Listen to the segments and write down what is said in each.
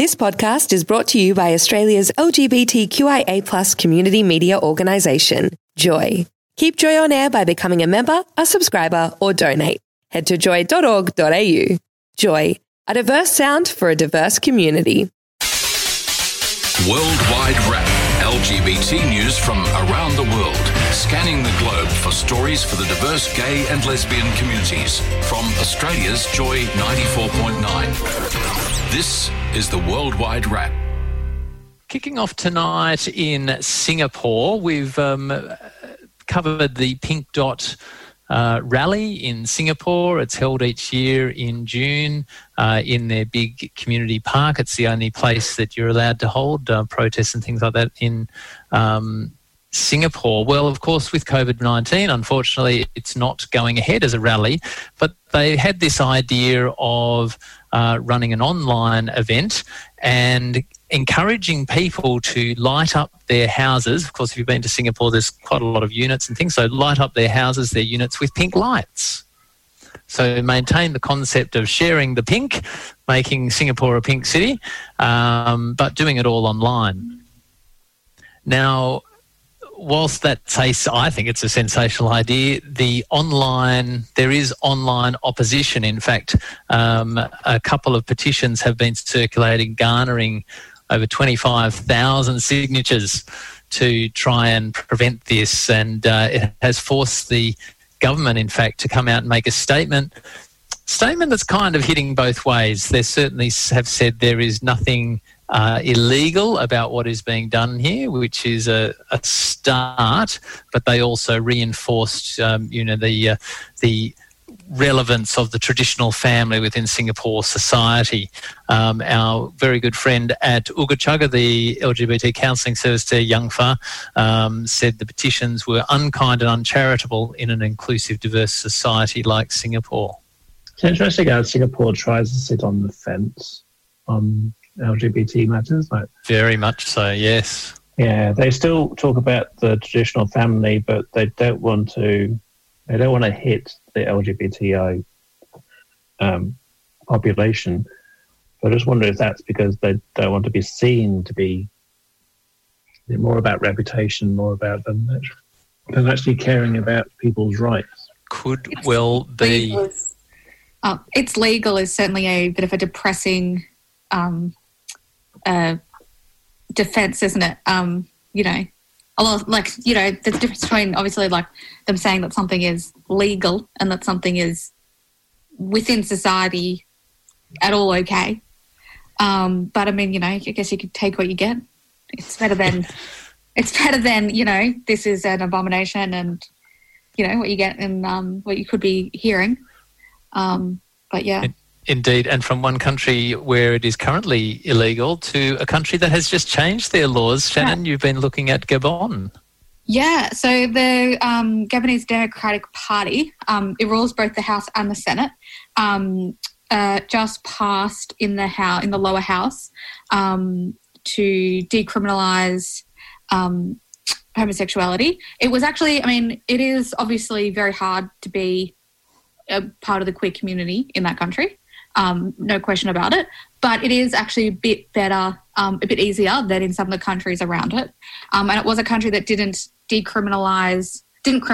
This podcast is brought to you by Australia's LGBTQIA+ community media organisation, Joy. Keep Joy on air by becoming a member, a subscriber, or donate. Head to joy.org.au. Joy, a diverse sound for a diverse community. Worldwide Wrap. LGBT news from around the world. Scanning the globe for stories for the diverse gay and lesbian communities. From Australia's Joy 94.9. This is the Worldwide Wrap. Kicking off tonight in Singapore, we've covered the Pink Dot rally in Singapore. It's held each year in June in their big community park. It's the only place that you're allowed to hold protests and things like that in Singapore. Well, of course, with COVID-19, unfortunately, it's not going ahead as a rally, but they had this idea of running an online event and encouraging people to light up their houses. Of course, if you've been to Singapore, there's quite a lot of units and things, so light up their houses, their units with pink lights. So maintain the concept of sharing the pink, making Singapore a pink city, but doing it all online. Now, whilst I think it's a sensational idea, there is online opposition. In fact, a couple of petitions have been circulating, garnering over 25,000 signatures to try and prevent this. And it has forced the government, in fact, to come out and make a statement that's kind of hitting both ways. They certainly have said there is nothing illegal about what is being done here, which is a start, but they also reinforced, the relevance of the traditional family within Singapore society. Our very good friend at Ooga Chugga, the LGBT counselling service there, Young Fa, said the petitions were unkind and uncharitable in an inclusive, diverse society like Singapore. It's interesting how Singapore tries to sit on the fence on LGBT matters. Very much so, yes. Yeah, they still talk about the traditional family, but they don't want to hit the LGBTI population. So I just wonder if that's because they don't want to be seen to be more about reputation, more about than actually caring about people's rights. Could well be. It's legal is certainly a bit of a depressing defense, isn't it? A lot, there's a difference between obviously like them saying that something is legal and that something is within society at all okay. But I mean, I guess you could take what you get. It's better than this is an abomination and what you get and what you could be hearing. But yeah. Indeed, and from one country where it is currently illegal to a country that has just changed their laws. Shannon, You've been looking at Gabon. Yeah, so the Gabonese Democratic Party, it rules both the House and the Senate, just passed in the lower house to decriminalise homosexuality. It was actually, it is obviously very hard to be a part of the queer community in that country. No question about it. But it is actually a bit better, a bit easier than in some of the countries around it. And it was a country that didn't criminalise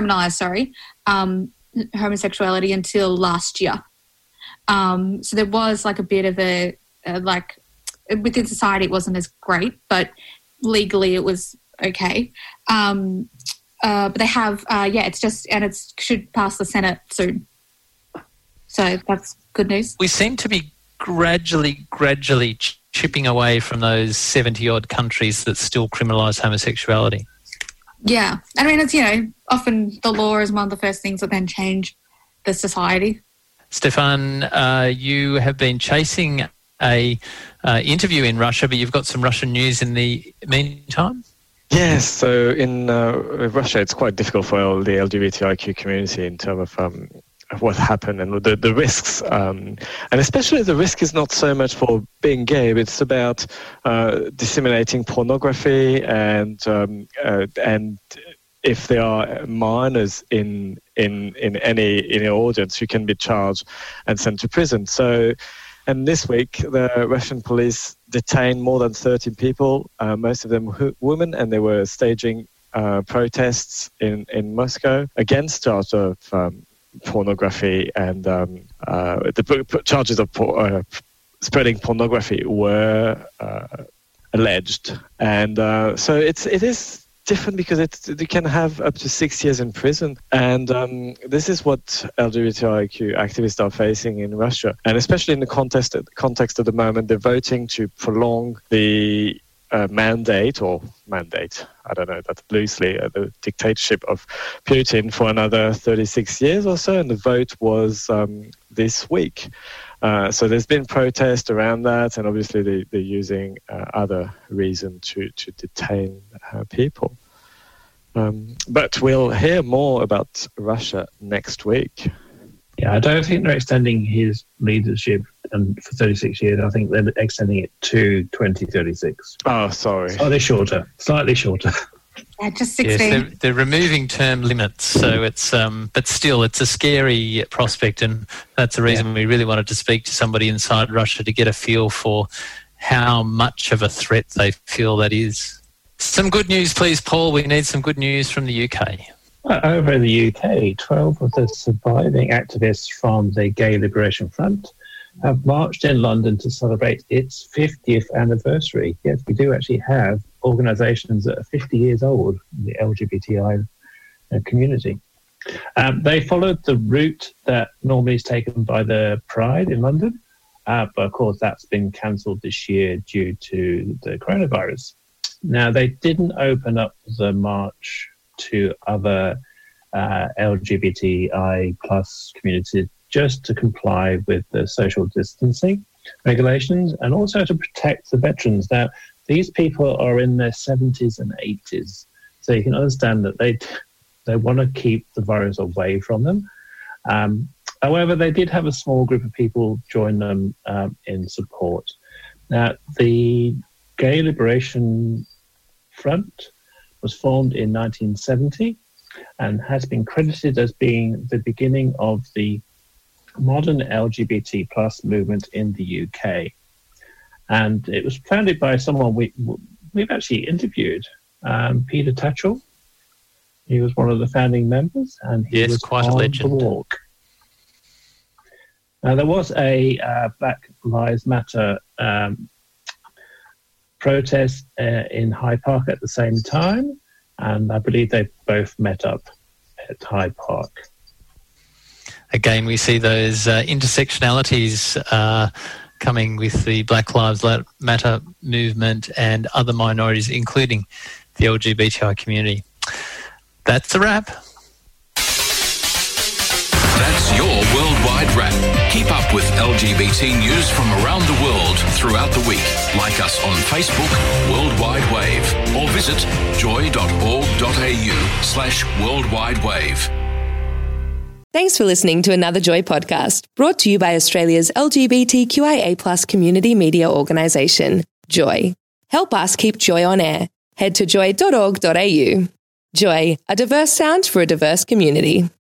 homosexuality until last year. So there was like a bit of within society it wasn't as great, but legally it was okay. But they have, it should pass the Senate soon. So that's good news. We seem to be gradually chipping away from those 70-odd countries that still criminalise homosexuality. Yeah. It's, often the law is one of the first things that then change the society. Stefan, you have been chasing a interview in Russia, but you've got some Russian news in the meantime? Yes, so in Russia it's quite difficult for the LGBTIQ community in terms of what happened and the risks. And especially the risk is not so much for being gay, but it's about disseminating pornography and if there are minors in any audience, you can be charged and sent to prison. So And this week, the Russian police detained more than 13 people, most of them women, and they were staging protests in Moscow against charges of pornography, and the charges of spreading pornography were alleged. And so it is different because you can have up to 6 years in prison, and this is what LGBTIQ activists are facing in Russia, and especially in the context at the moment. They're voting to prolong the mandate, I don't know that loosely, the dictatorship of Putin for another 36 years or so, and the vote was this week. So there's been protest around that, and obviously they're using other reason to detain people. But we'll hear more about Russia next week. Yeah, I don't think they're extending his leadership for 36 years. I think they're extending it to 2036. Oh, sorry. Slightly shorter. Yeah, just 16. Yes, they're removing term limits, so it's but still it's a scary prospect, and that's the reason we really wanted to speak to somebody inside Russia to get a feel for how much of a threat they feel that is. Some good news, please, Paul. We need some good news from the UK. Over in the UK, 12 of the surviving activists from the Gay Liberation Front have marched in London to celebrate its 50th anniversary. Yes, we do actually have organisations that are 50 years old in the LGBTI community. They followed the route that normally is taken by the Pride in London, but of course that's been cancelled this year due to the coronavirus. Now, they didn't open up the march to other LGBTI plus communities just to comply with the social distancing regulations and also to protect the veterans. Now, these people are in their 70s and 80s, so you can understand that they want to keep the virus away from them. However, they did have a small group of people join them in support. Now, the Gay Liberation Front was formed in 1970 and has been credited as being the beginning of the modern LGBT plus movement in the UK. And it was founded by someone we've actually interviewed, Peter Tatchell. He was one of the founding members, and he was quite on a legend. The walk. Now, there was a Black Lives Matter protest in Hyde Park at the same time, and I believe they both met up at Hyde Park. Again, we see those intersectionalities coming with the Black Lives Matter movement and other minorities, including the LGBTI community. That's a wrap. That's your Worldwide Wrap. Keep up with LGBT news from around the world throughout the week. Like us on Facebook, Worldwide Wave, or visit joy.org.au/Worldwide Wave. Thanks for listening to another Joy podcast, brought to you by Australia's LGBTQIA+ community media organisation, Joy. Help us keep Joy on air. Head to joy.org.au. Joy, a diverse sound for a diverse community.